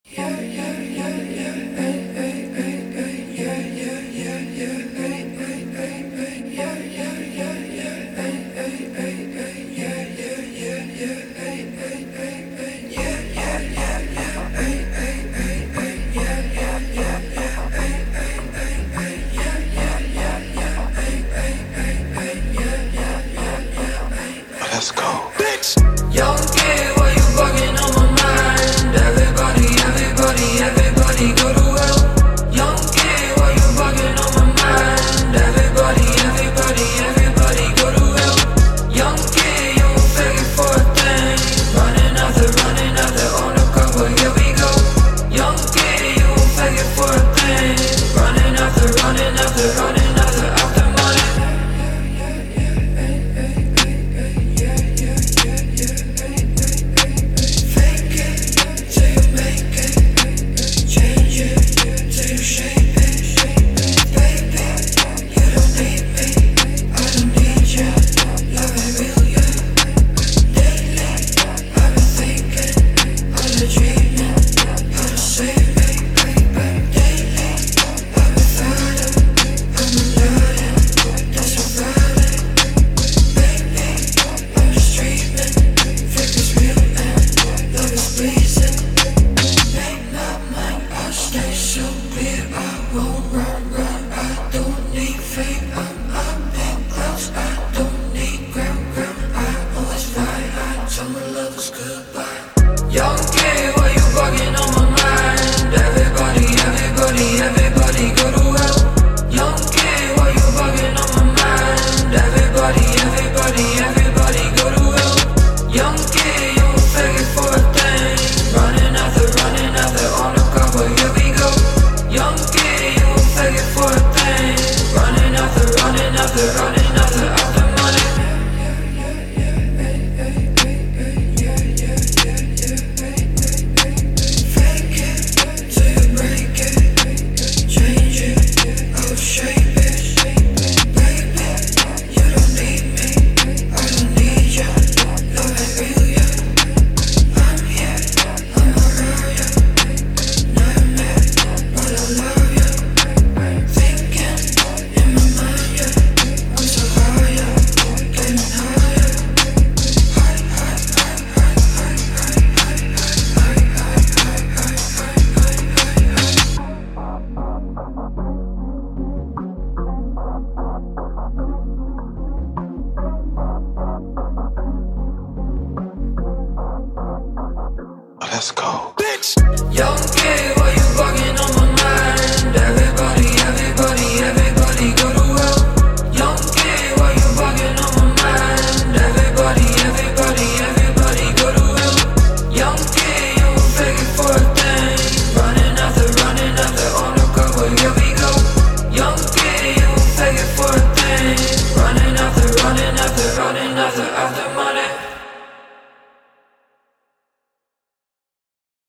Let's go. Young kid, why you bugging on my mind? Everybody go to hell. Young kid, why you bugging on my mind? Everybody go to hell. Young kid, you won't fake it for a thing. Running out there on the cover, here we go. Young kid, you won't fake it for a thing. Running out there after money. Young kid, why you bugging on my mind? Everybody go to hell. Young kid, why you bugging on my mind? Everybody go to hell. Young kid, you won't fake it for a thing. Running out there on the cover, here we go. Young kid, you won't fake it for a thing. Running out there after money. Let's go. Young kid,